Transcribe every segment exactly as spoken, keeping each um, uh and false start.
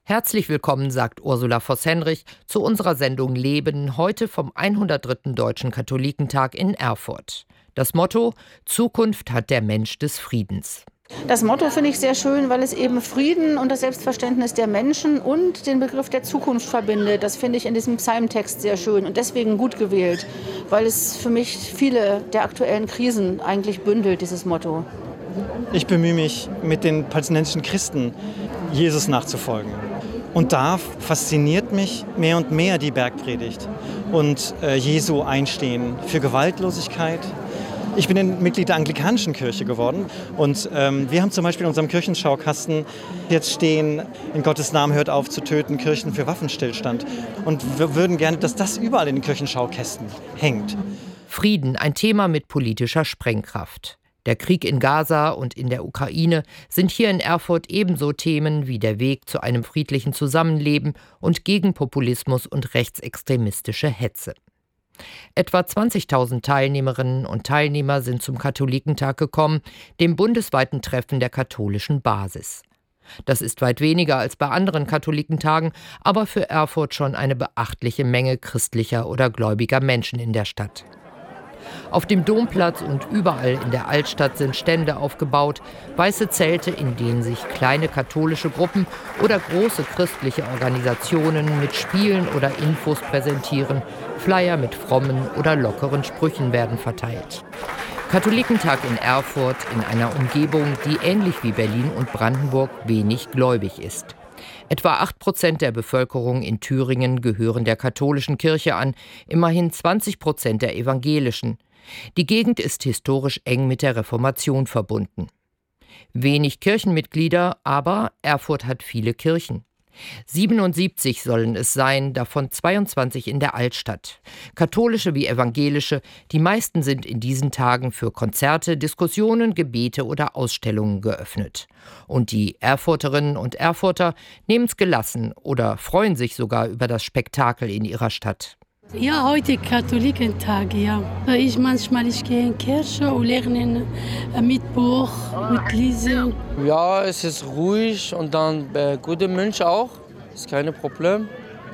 Herzlich willkommen, sagt Ursula Voß-Henrich, zu unserer Sendung Leben, heute vom hundertdritten Deutschen Katholikentag in Erfurt. Das Motto: Zukunft hat der Mensch des Friedens. Das Motto finde ich sehr schön, weil es eben Frieden und das Selbstverständnis der Menschen und den Begriff der Zukunft verbindet. Das finde ich in diesem Psalmtext sehr schön und deswegen gut gewählt, weil es für mich viele der aktuellen Krisen eigentlich bündelt, dieses Motto. Ich bemühe mich, mit den palästinensischen Christen Jesus nachzufolgen. Und da fasziniert mich mehr und mehr die Bergpredigt und äh, Jesu Einstehen für Gewaltlosigkeit. Ich bin ein Mitglied der Anglikanischen Kirche geworden und ähm, wir haben zum Beispiel in unserem Kirchenschaukasten jetzt stehen: In Gottes Namen hört auf zu töten, Kirchen für Waffenstillstand. Und wir würden gerne, dass das überall in den Kirchenschaukästen hängt. Frieden, ein Thema mit politischer Sprengkraft. Der Krieg in Gaza und in der Ukraine sind hier in Erfurt ebenso Themen wie der Weg zu einem friedlichen Zusammenleben und gegen Populismus und rechtsextremistische Hetze. Etwa zwanzigtausend Teilnehmerinnen und Teilnehmer sind zum Katholikentag gekommen, dem bundesweiten Treffen der katholischen Basis. Das ist weit weniger als bei anderen Katholikentagen, aber für Erfurt schon eine beachtliche Menge christlicher oder gläubiger Menschen in der Stadt. Auf dem Domplatz und überall in der Altstadt sind Stände aufgebaut, weiße Zelte, in denen sich kleine katholische Gruppen oder große christliche Organisationen mit Spielen oder Infos präsentieren. Flyer mit frommen oder lockeren Sprüchen werden verteilt. Katholikentag in Erfurt, in einer Umgebung, die ähnlich wie Berlin und Brandenburg wenig gläubig ist. Etwa acht Prozent der Bevölkerung in Thüringen gehören der katholischen Kirche an, immerhin zwanzig Prozent der evangelischen. Die Gegend ist historisch eng mit der Reformation verbunden. Wenig Kirchenmitglieder, aber Erfurt hat viele Kirchen. siebenundsiebzig sollen es sein, davon zweiundzwanzig in der Altstadt. Katholische wie evangelische, die meisten sind in diesen Tagen für Konzerte, Diskussionen, Gebete oder Ausstellungen geöffnet. Und die Erfurterinnen und Erfurter nehmen es gelassen oder freuen sich sogar über das Spektakel in ihrer Stadt. Ja, heute Katholikentag, ja. Ich manchmal, ich gehe in die Kirche und lerne mit Buch, mit Lesen. Ja, es ist ruhig und dann äh, gute Menschen auch, ist kein Problem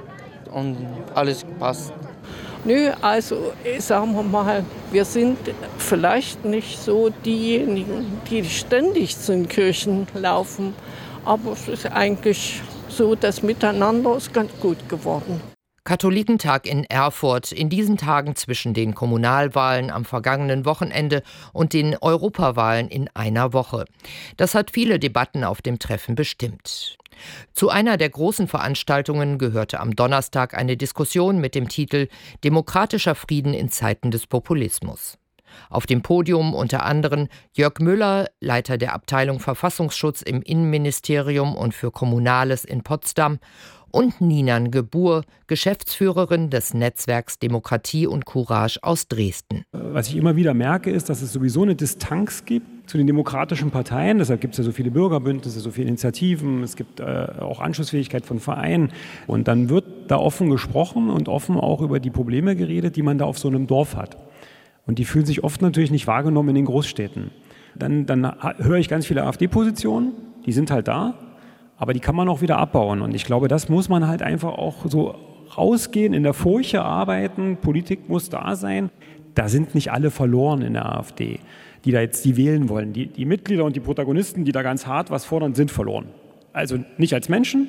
und alles passt. Nö, also sagen wir mal, wir sind vielleicht nicht so diejenigen, die ständig zu den Kirchen laufen, aber es ist eigentlich so, das Miteinander ist ganz gut geworden. Katholikentag in Erfurt, in diesen Tagen zwischen den Kommunalwahlen am vergangenen Wochenende und den Europawahlen in einer Woche. Das hat viele Debatten auf dem Treffen bestimmt. Zu einer der großen Veranstaltungen gehörte am Donnerstag eine Diskussion mit dem Titel »Demokratischer Frieden in Zeiten des Populismus«. Auf dem Podium unter anderem Jörg Müller, Leiter der Abteilung Verfassungsschutz im Innenministerium und für Kommunales in Potsdam, und Ninan Gebur, Geschäftsführerin des Netzwerks Demokratie und Courage aus Dresden. Was ich immer wieder merke, ist, dass es sowieso eine Distanz gibt zu den demokratischen Parteien. Deshalb gibt es ja so viele Bürgerbündnisse, so viele Initiativen. Es gibt äh, auch Anschlussfähigkeit von Vereinen. Und dann wird da offen gesprochen und offen auch über die Probleme geredet, die man da auf so einem Dorf hat. Und die fühlen sich oft natürlich nicht wahrgenommen in den Großstädten. Dann, dann höre ich ganz viele AfD-Positionen, die sind halt da. Aber die kann man auch wieder abbauen. Und ich glaube, das muss man halt einfach auch so rausgehen, in der Furche arbeiten. Politik muss da sein. Da sind nicht alle verloren in der AfD, die da jetzt die wählen wollen. Die, die Mitglieder und die Protagonisten, die da ganz hart was fordern, sind verloren. Also nicht als Menschen,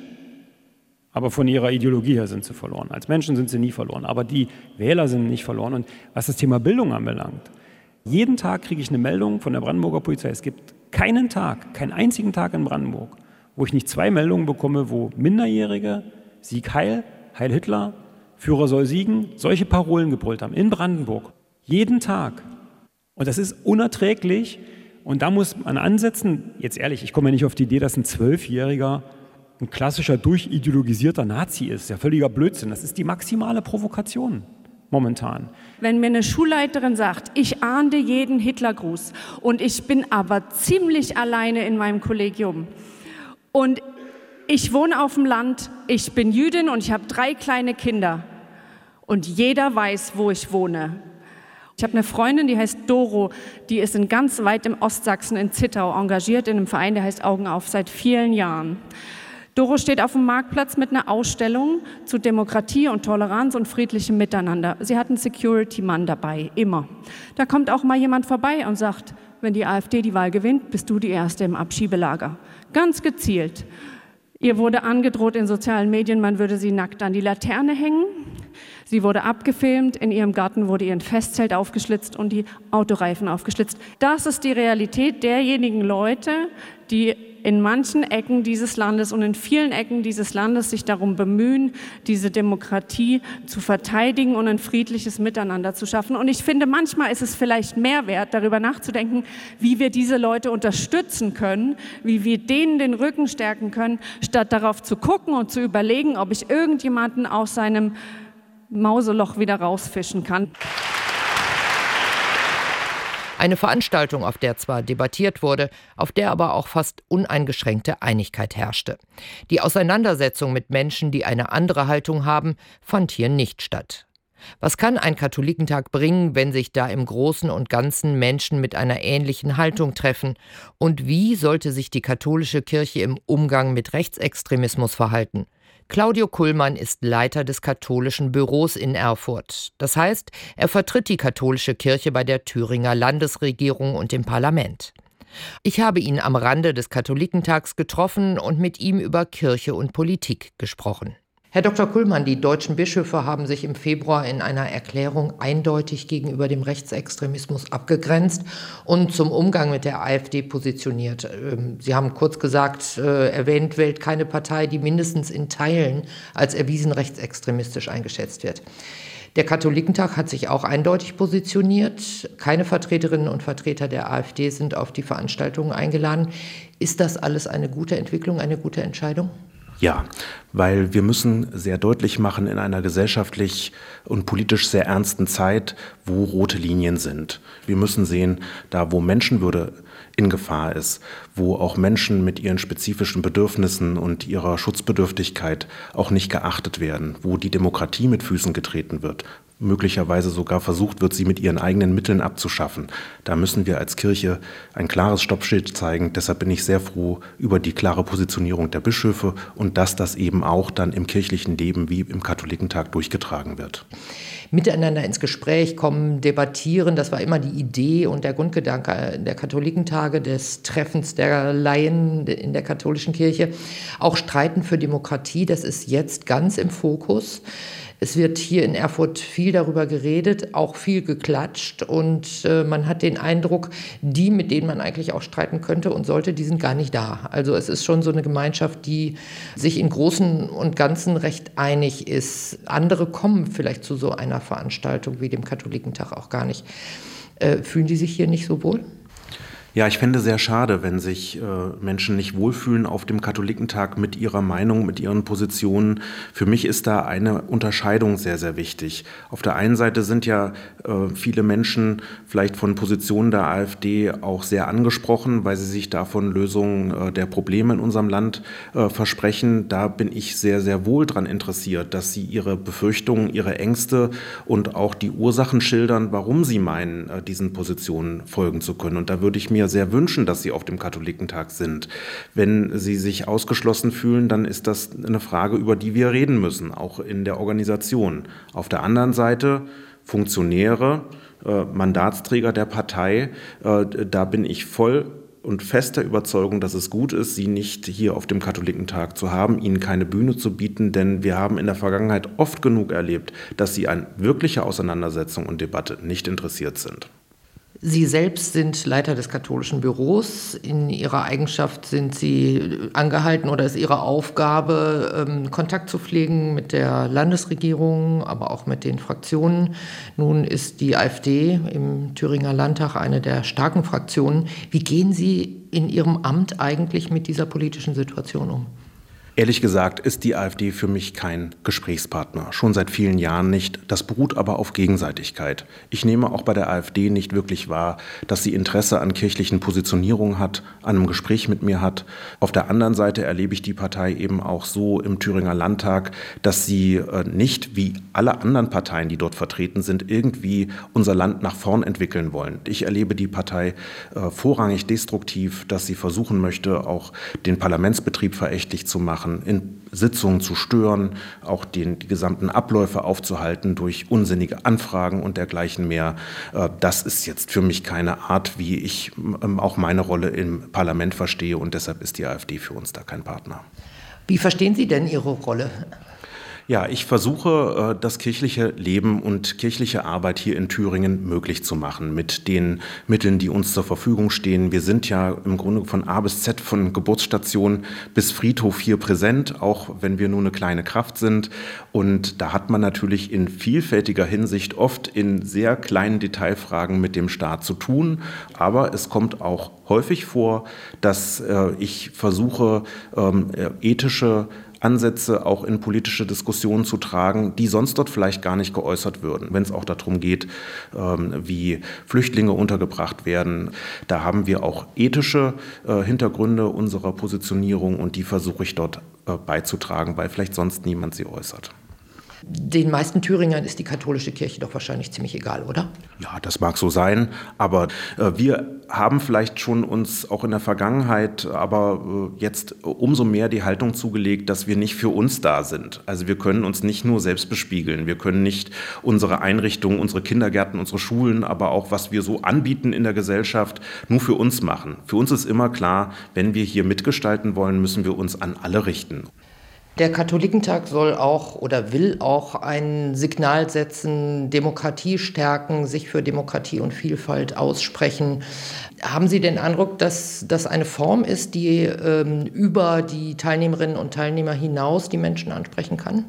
aber von ihrer Ideologie her sind sie verloren. Als Menschen sind sie nie verloren. Aber die Wähler sind nicht verloren. Und was das Thema Bildung anbelangt, jeden Tag kriege ich eine Meldung von der Brandenburger Polizei. Es gibt keinen Tag, keinen einzigen Tag in Brandenburg, wo ich nicht zwei Meldungen bekomme, wo Minderjährige Sieg Heil, Heil Hitler, Führer soll siegen, solche Parolen gebrüllt haben in Brandenburg. Jeden Tag. Und das ist unerträglich. Und da muss man ansetzen, jetzt ehrlich, ich komme ja nicht auf die Idee, dass ein Zwölfjähriger ein klassischer, durchideologisierter Nazi ist. Das ist ja völliger Blödsinn. Das ist die maximale Provokation momentan. Wenn mir eine Schulleiterin sagt, ich ahnde jeden Hitlergruß und ich bin aber ziemlich alleine in meinem Kollegium, und ich wohne auf dem Land, ich bin Jüdin und ich habe drei kleine Kinder. Und jeder weiß, wo ich wohne. Ich habe eine Freundin, die heißt Doro, die ist in ganz weit im Ostsachsen in Zittau engagiert in einem Verein, der heißt Augen auf, seit vielen Jahren. Doro steht auf dem Marktplatz mit einer Ausstellung zu Demokratie und Toleranz und friedlichem Miteinander. Sie hat einen Security-Mann dabei, immer. Da kommt auch mal jemand vorbei und sagt, wenn die AfD die Wahl gewinnt, bist du die Erste im Abschiebelager. Ganz gezielt. Ihr wurde angedroht in sozialen Medien, man würde sie nackt an die Laterne hängen. Sie wurde abgefilmt, in ihrem Garten wurde ihr ein Festzelt aufgeschlitzt und die Autoreifen aufgeschlitzt. Das ist die Realität derjenigen Leute, die in manchen Ecken dieses Landes und in vielen Ecken dieses Landes sich darum bemühen, diese Demokratie zu verteidigen und ein friedliches Miteinander zu schaffen. Und ich finde, manchmal ist es vielleicht mehr wert, darüber nachzudenken, wie wir diese Leute unterstützen können, wie wir denen den Rücken stärken können, statt darauf zu gucken und zu überlegen, ob ich irgendjemanden aus seinem Mauseloch wieder rausfischen kann. Eine Veranstaltung, auf der zwar debattiert wurde, auf der aber auch fast uneingeschränkte Einigkeit herrschte. Die Auseinandersetzung mit Menschen, die eine andere Haltung haben, fand hier nicht statt. Was kann ein Katholikentag bringen, wenn sich da im Großen und Ganzen Menschen mit einer ähnlichen Haltung treffen? Und wie sollte sich die katholische Kirche im Umgang mit Rechtsextremismus verhalten? Claudio Kullmann ist Leiter des katholischen Büros in Erfurt. Das heißt, er vertritt die katholische Kirche bei der Thüringer Landesregierung und im Parlament. Ich habe ihn am Rande des Katholikentags getroffen und mit ihm über Kirche und Politik gesprochen. Herr Doktor Kullmann, die deutschen Bischöfe haben sich im Februar in einer Erklärung eindeutig gegenüber dem Rechtsextremismus abgegrenzt und zum Umgang mit der AfD positioniert. Sie haben kurz gesagt, erwähnt, wählt keine Partei, die mindestens in Teilen als erwiesen rechtsextremistisch eingeschätzt wird. Der Katholikentag hat sich auch eindeutig positioniert. Keine Vertreterinnen und Vertreter der AfD sind auf die Veranstaltungen eingeladen. Ist das alles eine gute Entwicklung, eine gute Entscheidung? Ja, weil wir müssen sehr deutlich machen in einer gesellschaftlich und politisch sehr ernsten Zeit, wo rote Linien sind. Wir müssen sehen, da wo Menschenwürde in Gefahr ist, wo auch Menschen mit ihren spezifischen Bedürfnissen und ihrer Schutzbedürftigkeit auch nicht geachtet werden, wo die Demokratie mit Füßen getreten wird, möglicherweise sogar versucht wird, sie mit ihren eigenen Mitteln abzuschaffen. Da müssen wir als Kirche ein klares Stoppschild zeigen. Deshalb bin ich sehr froh über die klare Positionierung der Bischöfe und dass das eben auch dann im kirchlichen Leben wie im Katholikentag durchgetragen wird. Miteinander ins Gespräch kommen, debattieren, das war immer die Idee und der Grundgedanke der Katholikentage, des Treffens der Laien in der katholischen Kirche. Auch Streiten für Demokratie, das ist jetzt ganz im Fokus. Es wird hier in Erfurt viel darüber geredet, auch viel geklatscht und äh, man hat den Eindruck, die, mit denen man eigentlich auch streiten könnte und sollte, die sind gar nicht da. Also es ist schon so eine Gemeinschaft, die sich im Großen und Ganzen recht einig ist. Andere kommen vielleicht zu so einer Veranstaltung wie dem Katholikentag auch gar nicht. Äh, fühlen die sich hier nicht so wohl? Ja, ich fände sehr schade, wenn sich äh, Menschen nicht wohlfühlen auf dem Katholikentag mit ihrer Meinung, mit ihren Positionen. Für mich ist da eine Unterscheidung sehr, sehr wichtig. Auf der einen Seite sind ja äh, viele Menschen vielleicht von Positionen der AfD auch sehr angesprochen, weil sie sich davon Lösungen äh, der Probleme in unserem Land äh, versprechen. Da bin ich sehr, sehr wohl daran interessiert, dass sie ihre Befürchtungen, ihre Ängste und auch die Ursachen schildern, warum sie meinen, äh, diesen Positionen folgen zu können. Und da würde ich mir sehr wünschen, dass sie auf dem Katholikentag sind. Wenn sie sich ausgeschlossen fühlen, dann ist das eine Frage, über die wir reden müssen, auch in der Organisation. Auf der anderen Seite Funktionäre, äh, Mandatsträger der Partei, äh, da bin ich voll und fester Überzeugung, dass es gut ist, sie nicht hier auf dem Katholikentag zu haben, ihnen keine Bühne zu bieten, denn wir haben in der Vergangenheit oft genug erlebt, dass sie an wirklicher Auseinandersetzung und Debatte nicht interessiert sind. Sie selbst sind Leiter des katholischen Büros. In Ihrer Eigenschaft sind Sie angehalten oder ist Ihre Aufgabe, Kontakt zu pflegen mit der Landesregierung, aber auch mit den Fraktionen. Nun ist die AfD im Thüringer Landtag eine der starken Fraktionen. Wie gehen Sie in Ihrem Amt eigentlich mit dieser politischen Situation um? Ehrlich gesagt ist die AfD für mich kein Gesprächspartner, schon seit vielen Jahren nicht. Das beruht aber auf Gegenseitigkeit. Ich nehme auch bei der AfD nicht wirklich wahr, dass sie Interesse an kirchlichen Positionierungen hat, an einem Gespräch mit mir hat. Auf der anderen Seite erlebe ich die Partei eben auch so im Thüringer Landtag, dass sie nicht wie alle anderen Parteien, die dort vertreten sind, irgendwie unser Land nach vorn entwickeln wollen. Ich erlebe die Partei vorrangig destruktiv, dass sie versuchen möchte, auch den Parlamentsbetrieb verächtlich zu machen, machen, in Sitzungen zu stören, auch den, die gesamten Abläufe aufzuhalten durch unsinnige Anfragen und dergleichen mehr. Das ist jetzt für mich keine Art, wie ich auch meine Rolle im Parlament verstehe, und deshalb ist die AfD für uns da kein Partner. Wie verstehen Sie denn Ihre Rolle? Ja, ich versuche, das kirchliche Leben und kirchliche Arbeit hier in Thüringen möglich zu machen mit den Mitteln, die uns zur Verfügung stehen. Wir sind ja im Grunde von A bis Z, von Geburtsstation bis Friedhof hier präsent, auch wenn wir nur eine kleine Kraft sind. Und da hat man natürlich in vielfältiger Hinsicht oft in sehr kleinen Detailfragen mit dem Staat zu tun. Aber es kommt auch häufig vor, dass äh, ich versuche, ähm, ethische Ansätze auch in politische Diskussionen zu tragen, die sonst dort vielleicht gar nicht geäußert würden. Wenn es auch darum geht, wie Flüchtlinge untergebracht werden, da haben wir auch ethische Hintergründe unserer Positionierung, und die versuche ich dort beizutragen, weil vielleicht sonst niemand sie äußert. Den meisten Thüringern ist die katholische Kirche doch wahrscheinlich ziemlich egal, oder? Ja, das mag so sein, aber äh, wir haben vielleicht schon uns auch in der Vergangenheit, aber äh, jetzt umso mehr die Haltung zugelegt, dass wir nicht für uns da sind. Also wir können uns nicht nur selbst bespiegeln, wir können nicht unsere Einrichtungen, unsere Kindergärten, unsere Schulen, aber auch was wir so anbieten in der Gesellschaft, nur für uns machen. Für uns ist immer klar, wenn wir hier mitgestalten wollen, müssen wir uns an alle richten. Der Katholikentag soll auch oder will auch ein Signal setzen, Demokratie stärken, sich für Demokratie und Vielfalt aussprechen. Haben Sie den Eindruck, dass das eine Form ist, die ähm, über die Teilnehmerinnen und Teilnehmer hinaus die Menschen ansprechen kann?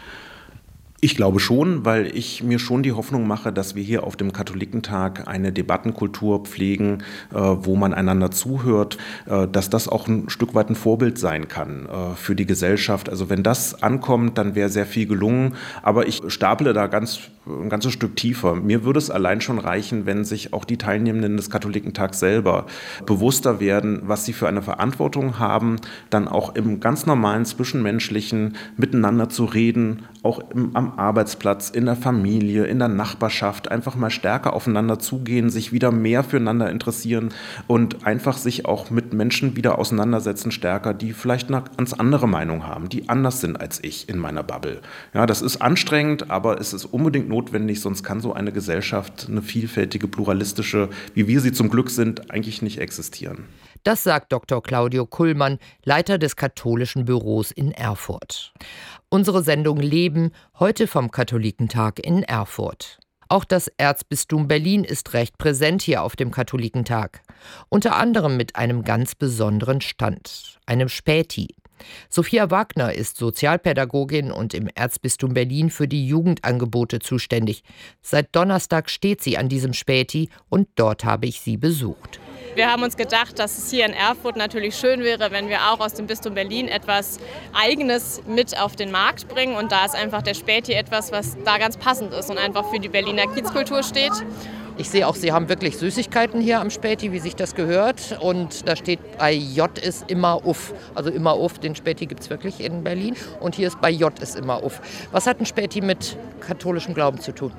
Ich glaube schon, weil ich mir schon die Hoffnung mache, dass wir hier auf dem Katholikentag eine Debattenkultur pflegen, äh, wo man einander zuhört, äh, dass das auch ein Stück weit ein Vorbild sein kann äh, für die Gesellschaft. Also wenn das ankommt, dann wäre sehr viel gelungen. Aber ich staple da ganz, ein ganzes Stück tiefer. Mir würde es allein schon reichen, wenn sich auch die Teilnehmenden des Katholikentags selber bewusster werden, was sie für eine Verantwortung haben, dann auch im ganz normalen Zwischenmenschlichen miteinander zu reden, auch im, am Arbeitsplatz, in der Familie, in der Nachbarschaft, einfach mal stärker aufeinander zugehen, sich wieder mehr füreinander interessieren und einfach sich auch mit Menschen wieder auseinandersetzen stärker, die vielleicht eine ganz andere Meinung haben, die anders sind als ich in meiner Bubble. Ja, das ist anstrengend, aber es ist unbedingt notwendig, sonst kann so eine Gesellschaft, eine vielfältige, pluralistische, wie wir sie zum Glück sind, eigentlich nicht existieren. Das sagt Doktor Claudio Kullmann, Leiter des katholischen Büros in Erfurt. Unsere Sendung Leben, heute vom Katholikentag in Erfurt. Auch das Erzbistum Berlin ist recht präsent hier auf dem Katholikentag. Unter anderem mit einem ganz besonderen Stand, einem Späti. Sophia Wagner ist Sozialpädagogin und im Erzbistum Berlin für die Jugendangebote zuständig. Seit Donnerstag steht sie an diesem Späti und dort habe ich sie besucht. Wir haben uns gedacht, dass es hier in Erfurt natürlich schön wäre, wenn wir auch aus dem Bistum Berlin etwas Eigenes mit auf den Markt bringen. Und da ist einfach der Späti etwas, was da ganz passend ist und einfach für die Berliner Kiezkultur steht. Ich sehe auch, Sie haben wirklich Süßigkeiten hier am Späti, wie sich das gehört. Und da steht, bei J ist immer uff. Also immer uff, den Späti gibt es wirklich in Berlin. Und hier ist bei J ist immer uff. Was hat ein Späti mit katholischem Glauben zu tun?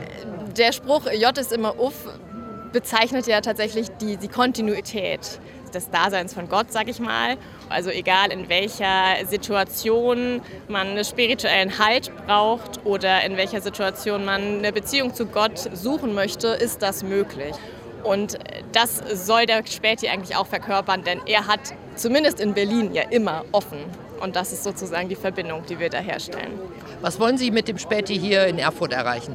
Der Spruch J ist immer uff bezeichnet ja tatsächlich die, die Kontinuität des Daseins von Gott, sag ich mal. Also egal in welcher Situation man einen spirituellen Halt braucht oder in welcher Situation man eine Beziehung zu Gott suchen möchte, ist das möglich. Und das soll der Späti eigentlich auch verkörpern, denn er hat zumindest in Berlin ja immer offen. Und das ist sozusagen die Verbindung, die wir da herstellen. Was wollen Sie mit dem Späti hier in Erfurt erreichen?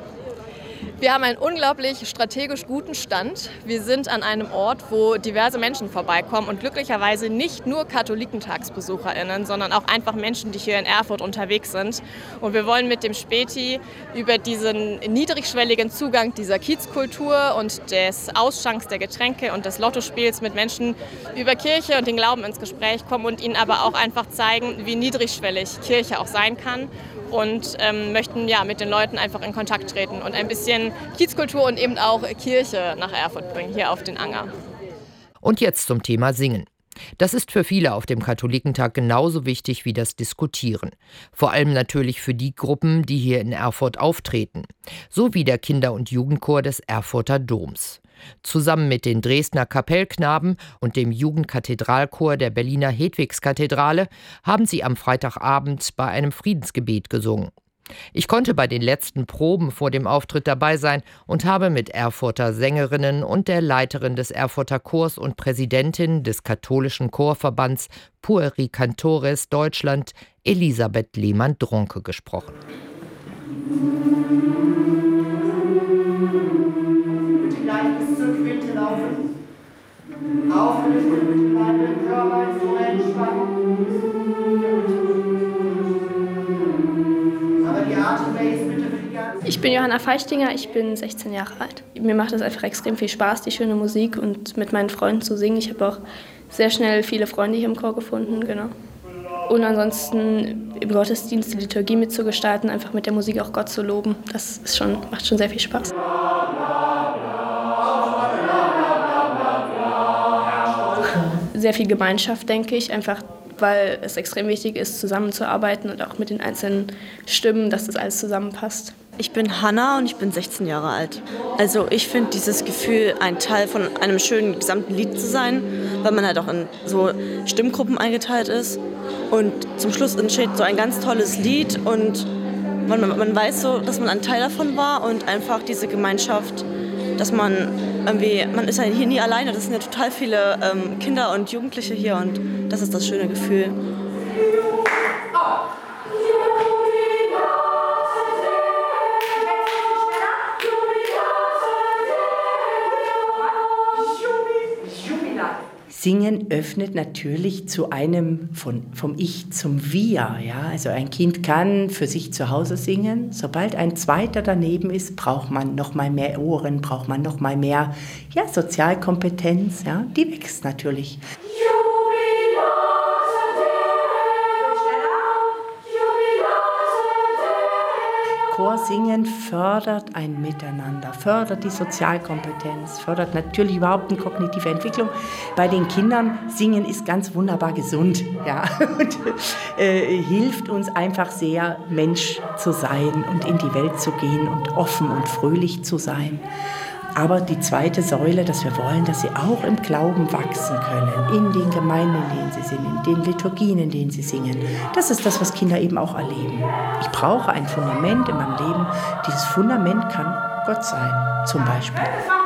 Wir haben einen unglaublich strategisch guten Stand. Wir sind an einem Ort, wo diverse Menschen vorbeikommen und glücklicherweise nicht nur KatholikentagsbesucherInnen, sondern auch einfach Menschen, die hier in Erfurt unterwegs sind. Und wir wollen mit dem Späti über diesen niedrigschwelligen Zugang dieser Kiezkultur und des Ausschanks der Getränke und des Lottospiels mit Menschen über Kirche und den Glauben ins Gespräch kommen und ihnen aber auch einfach zeigen, wie niedrigschwellig Kirche auch sein kann. Und ähm, möchten ja mit den Leuten einfach in Kontakt treten und ein bisschen Kiezkultur und eben auch Kirche nach Erfurt bringen, hier auf den Anger. Und jetzt zum Thema Singen. Das ist für viele auf dem Katholikentag genauso wichtig wie das Diskutieren. Vor allem natürlich für die Gruppen, die hier in Erfurt auftreten. So wie der Kinder- und Jugendchor des Erfurter Doms. Zusammen mit den Dresdner Kapellknaben und dem Jugendkathedralchor der Berliner Hedwigskathedrale haben sie am Freitagabend bei einem Friedensgebet gesungen. Ich konnte bei den letzten Proben vor dem Auftritt dabei sein und habe mit Erfurter Sängerinnen und der Leiterin des Erfurter Chors und Präsidentin des katholischen Chorverbands Pueri Cantores Deutschland, Elisabeth Lehmann-Dronke, gesprochen. Gleich bis zur Quinte laufen. Aufrichten mit dem Körper so entspannen. Aber die Atemwege bitte für die ganze. Ich bin Johanna Feichtinger, ich bin sechzehn Jahre alt. Mir macht es einfach extrem viel Spaß, die schöne Musik und mit meinen Freunden zu singen. Ich habe auch sehr schnell viele Freunde hier im Chor gefunden, genau. Und ansonsten im Gottesdienst die Liturgie mitzugestalten, einfach mit der Musik auch Gott zu loben, das ist schon, macht schon sehr viel Spaß. Sehr viel Gemeinschaft, denke ich, einfach weil es extrem wichtig ist, zusammenzuarbeiten und auch mit den einzelnen Stimmen, dass das alles zusammenpasst. Ich bin Hanna und ich bin sechzehn Jahre alt. Also ich finde dieses Gefühl, ein Teil von einem schönen gesamten Lied zu sein, weil man halt auch in so Stimmgruppen eingeteilt ist. Und zum Schluss entsteht so ein ganz tolles Lied und man, man weiß so, dass man ein Teil davon war und einfach diese Gemeinschaft, dass man irgendwie, man ist ja hier nie alleine, das sind ja total viele ähm, Kinder und Jugendliche hier und das ist das schöne Gefühl. Singen öffnet natürlich zu einem von, vom Ich zum Wir. Ja? Also ein Kind kann für sich zu Hause singen. Sobald ein Zweiter daneben ist, braucht man noch mal mehr Ohren, braucht man noch mal mehr ja, Sozialkompetenz. Ja? Die wächst natürlich. Chorsingen fördert ein Miteinander, fördert die Sozialkompetenz, fördert natürlich überhaupt eine kognitive Entwicklung. Bei den Kindern singen ist ganz wunderbar gesund, ja, und äh, hilft uns einfach sehr, Mensch zu sein und in die Welt zu gehen und offen und fröhlich zu sein. Aber die zweite Säule, dass wir wollen, dass sie auch im Glauben wachsen können, in den Gemeinden, in denen sie sind, in den Liturgien, in denen sie singen. Das ist das, was Kinder eben auch erleben. Ich brauche ein Fundament in meinem Leben. Dieses Fundament kann Gott sein, zum Beispiel.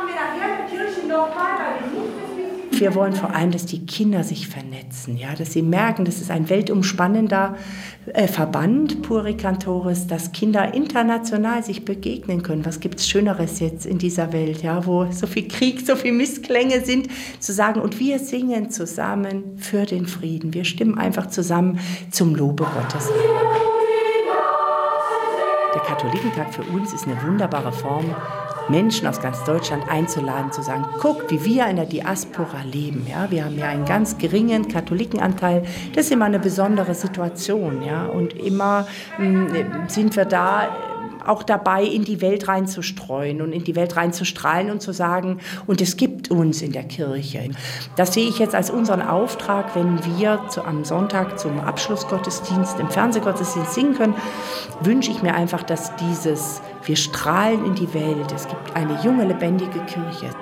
Wir wollen vor allem, dass die Kinder sich vernetzen, ja, dass sie merken, das ist ein weltumspannender äh, Verband, Pueri Cantores, dass Kinder international sich begegnen können. Was gibt es Schöneres jetzt in dieser Welt, ja, wo so viel Krieg, so viel Missklänge sind, zu sagen, und wir singen zusammen für den Frieden. Wir stimmen einfach zusammen zum Lobe Gottes. Der Katholikentag für uns ist eine wunderbare Form, Menschen aus ganz Deutschland einzuladen, zu sagen, guckt, wie wir in der Diaspora leben. Ja? Wir haben ja einen ganz geringen Katholikenanteil. Das ist immer eine besondere Situation. Ja? Und immer mh, sind wir da auch dabei, in die Welt reinzustreuen und in die Welt reinzustrahlen und zu sagen, und es gibt uns in der Kirche. Das sehe ich jetzt als unseren Auftrag, wenn wir zu, am Sonntag zum Abschlussgottesdienst, im Fernsehgottesdienst singen können, wünsche ich mir einfach, dass dieses, wir strahlen in die Welt, es gibt eine junge, lebendige Kirche.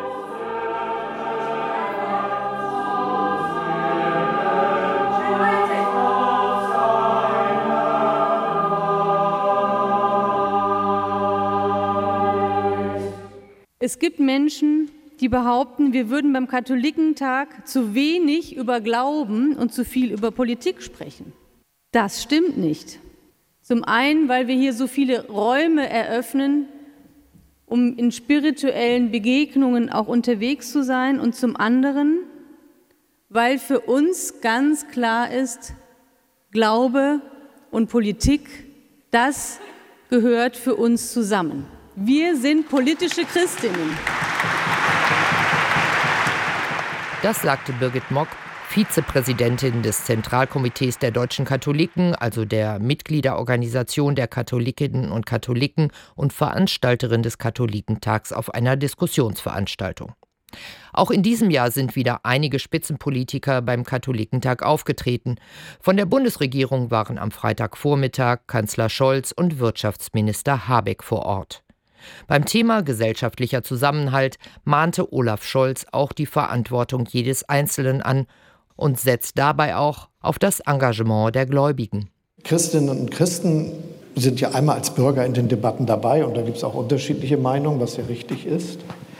Es gibt Menschen, die behaupten, wir würden beim Katholikentag zu wenig über Glauben und zu viel über Politik sprechen. Das stimmt nicht. Zum einen, weil wir hier so viele Räume eröffnen, um in spirituellen Begegnungen auch unterwegs zu sein, und zum anderen, weil für uns ganz klar ist, Glaube und Politik, das gehört für uns zusammen. Wir sind politische Christinnen. Das sagte Birgit Mock, Vizepräsidentin des Zentralkomitees der Deutschen Katholiken, also der Mitgliederorganisation der Katholikinnen und Katholiken und Veranstalterin des Katholikentags auf einer Diskussionsveranstaltung. Auch in diesem Jahr sind wieder einige Spitzenpolitiker beim Katholikentag aufgetreten. Von der Bundesregierung waren am Freitagvormittag Kanzler Scholz und Wirtschaftsminister Habeck vor Ort. Beim Thema gesellschaftlicher Zusammenhalt mahnte Olaf Scholz auch die Verantwortung jedes Einzelnen an und setzt dabei auch auf das Engagement der Gläubigen. Christinnen und Christen sind ja einmal als Bürger in den Debatten dabei und da gibt es auch unterschiedliche Meinungen, was ja richtig ist.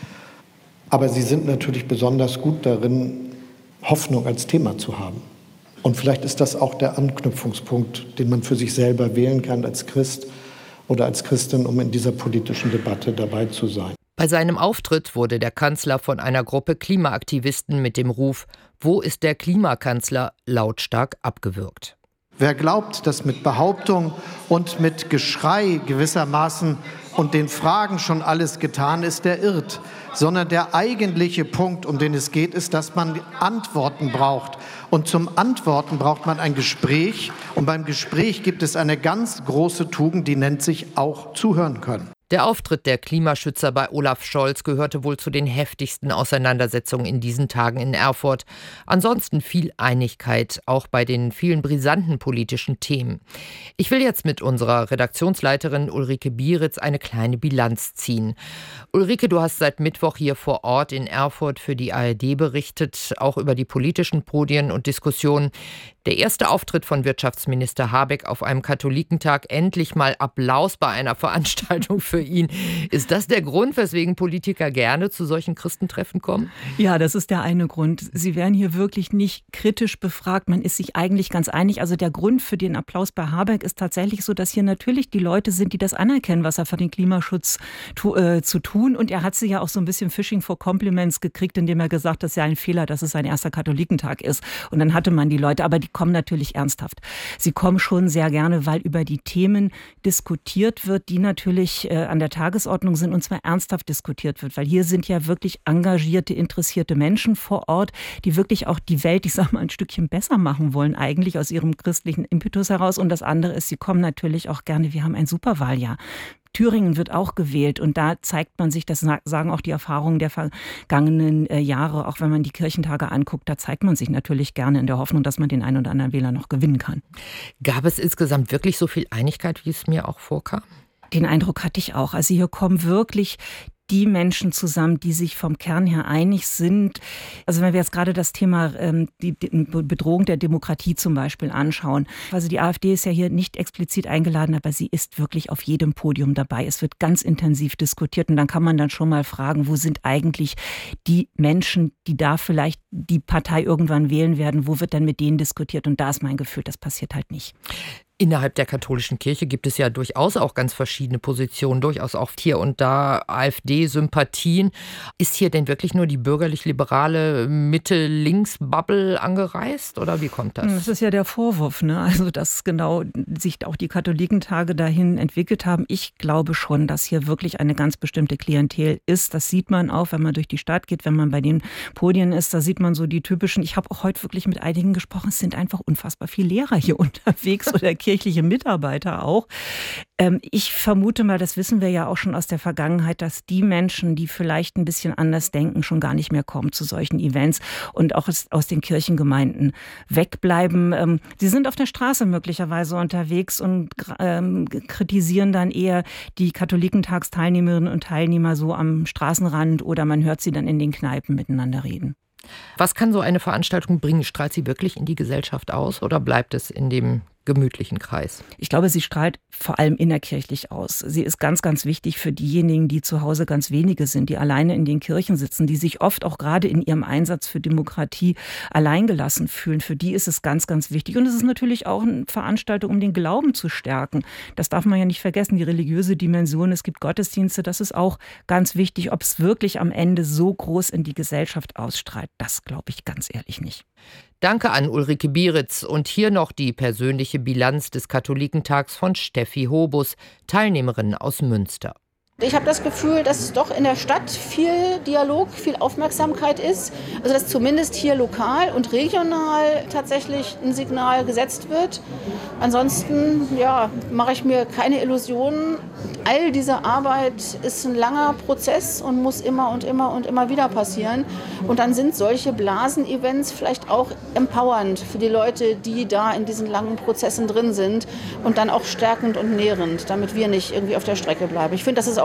Aber sie sind natürlich besonders gut darin, Hoffnung als Thema zu haben. Und vielleicht ist das auch der Anknüpfungspunkt, den man für sich selber wählen kann als Christ oder als Christin, um in dieser politischen Debatte dabei zu sein. Bei seinem Auftritt wurde der Kanzler von einer Gruppe Klimaaktivisten mit dem Ruf „Wo ist der Klimakanzler?" lautstark abgewürgt. Wer glaubt, dass mit Behauptung und mit Geschrei gewissermaßen und den Fragen schon alles getan ist, der irrt. Sondern der eigentliche Punkt, um den es geht, ist, dass man Antworten braucht. Und zum Antworten braucht man ein Gespräch. Und beim Gespräch gibt es eine ganz große Tugend, die nennt sich auch zuhören können. Der Auftritt der Klimaschützer bei Olaf Scholz gehörte wohl zu den heftigsten Auseinandersetzungen in diesen Tagen in Erfurt. Ansonsten viel Einigkeit, auch bei den vielen brisanten politischen Themen. Ich will jetzt mit unserer Redaktionsleiterin Ulrike Bieritz eine kleine Bilanz ziehen. Ulrike, du hast seit Mittwoch hier vor Ort in Erfurt für die A R D berichtet, auch über die politischen Podien und Diskussionen. Der erste Auftritt von Wirtschaftsminister Habeck auf einem Katholikentag, endlich mal Applaus bei einer Veranstaltung für ihn. Ist das der Grund, weswegen Politiker gerne zu solchen Christentreffen kommen? Ja, das ist der eine Grund. Sie werden hier wirklich nicht kritisch befragt. Man ist sich eigentlich ganz einig. Also der Grund für den Applaus bei Habeck ist tatsächlich so, dass hier natürlich die Leute sind, die das anerkennen, was er für den Klimaschutz tu, äh, zu tun. Und er hat sie ja auch so ein bisschen Fishing for Compliments gekriegt, indem er gesagt hat, das ist ja ein Fehler, dass es sein erster Katholikentag ist. Und dann hatte man die Leute, aber die kommen natürlich ernsthaft. Sie kommen schon sehr gerne, weil über die Themen diskutiert wird, die natürlich äh, an der Tagesordnung sind und zwar ernsthaft diskutiert wird, weil hier sind ja wirklich engagierte, interessierte Menschen vor Ort, die wirklich auch die Welt, ich sag mal, ein Stückchen besser machen wollen, eigentlich aus ihrem christlichen Impetus heraus. Und das andere ist, sie kommen natürlich auch gerne, wir haben ein Superwahljahr. Thüringen wird auch gewählt und da zeigt man sich, das sagen auch die Erfahrungen der vergangenen Jahre, auch wenn man die Kirchentage anguckt, da zeigt man sich natürlich gerne in der Hoffnung, dass man den einen oder anderen Wähler noch gewinnen kann. Gab es insgesamt wirklich so viel Einigkeit, wie es mir auch vorkam? Den Eindruck hatte ich auch. Also hier kommen wirklich die Menschen zusammen, die sich vom Kern her einig sind. Also wenn wir jetzt gerade das Thema ähm, die, die Bedrohung der Demokratie zum Beispiel anschauen. Also die AfD ist ja hier nicht explizit eingeladen, aber sie ist wirklich auf jedem Podium dabei. Es wird ganz intensiv diskutiert und dann kann man dann schon mal fragen, wo sind eigentlich die Menschen, die da vielleicht die Partei irgendwann wählen werden, wo wird dann mit denen diskutiert? Und da ist mein Gefühl, das passiert halt nicht. Innerhalb der katholischen Kirche gibt es ja durchaus auch ganz verschiedene Positionen, durchaus auch hier und da AfD-Sympathien. Ist hier denn wirklich nur die bürgerlich-liberale Mitte-Links-Bubble angereist oder wie kommt das? Das ist ja der Vorwurf, ne? Also dass genau sich auch die Katholikentage dahin entwickelt haben. Ich glaube schon, dass hier wirklich eine ganz bestimmte Klientel ist. Das sieht man auch, wenn man durch die Stadt geht, wenn man bei den Podien ist. Da sieht man so die typischen, ich habe auch heute wirklich mit einigen gesprochen, es sind einfach unfassbar viele Lehrer hier unterwegs oder kirchliche Mitarbeiter auch. Ähm, ich vermute mal, das wissen wir ja auch schon aus der Vergangenheit, dass die Menschen, die vielleicht ein bisschen anders denken, schon gar nicht mehr kommen zu solchen Events und auch aus, aus den Kirchengemeinden wegbleiben. Ähm, sie sind auf der Straße möglicherweise unterwegs und ähm, kritisieren dann eher die Katholikentagsteilnehmerinnen und Teilnehmer so am Straßenrand oder man hört sie dann in den Kneipen miteinander reden. Was kann so eine Veranstaltung bringen? Strahlt sie wirklich in die Gesellschaft aus oder bleibt es in dem gemütlichen Kreis? Ich glaube, sie strahlt vor allem innerkirchlich aus. Sie ist ganz, ganz wichtig für diejenigen, die zu Hause ganz wenige sind, die alleine in den Kirchen sitzen, die sich oft auch gerade in ihrem Einsatz für Demokratie alleingelassen fühlen. Für die ist es ganz, ganz wichtig. Und es ist natürlich auch eine Veranstaltung, um den Glauben zu stärken. Das darf man ja nicht vergessen, die religiöse Dimension. Es gibt Gottesdienste, das ist auch ganz wichtig. Ob es wirklich am Ende so groß in die Gesellschaft ausstrahlt, das glaube ich ganz ehrlich nicht. Danke an Ulrike Bieritz und hier noch die persönliche Bilanz des Katholikentags von Steffi Hobus, Teilnehmerin aus Münster. Ich habe das Gefühl, dass doch in der Stadt viel Dialog, viel Aufmerksamkeit ist. Also dass zumindest hier lokal und regional tatsächlich ein Signal gesetzt wird. Ansonsten ja, mache ich mir keine Illusionen. All diese Arbeit ist ein langer Prozess und muss immer und immer und immer wieder passieren. Und dann sind solche Blasen-Events vielleicht auch empowernd für die Leute, die da in diesen langen Prozessen drin sind und dann auch stärkend und nährend, damit wir nicht irgendwie auf der Strecke bleiben. Ich finde, das ist auch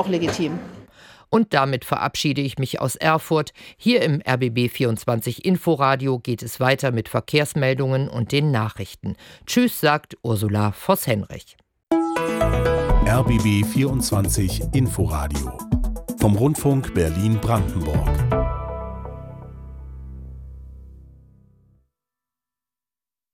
auch legitim. Und damit verabschiede ich mich aus Erfurt. Hier im R B B vierundzwanzig Inforadio geht es weiter mit Verkehrsmeldungen und den Nachrichten. Tschüss, sagt Ursula Voss-Henrich. R B B vierundzwanzig Inforadio vom Rundfunk Berlin-Brandenburg.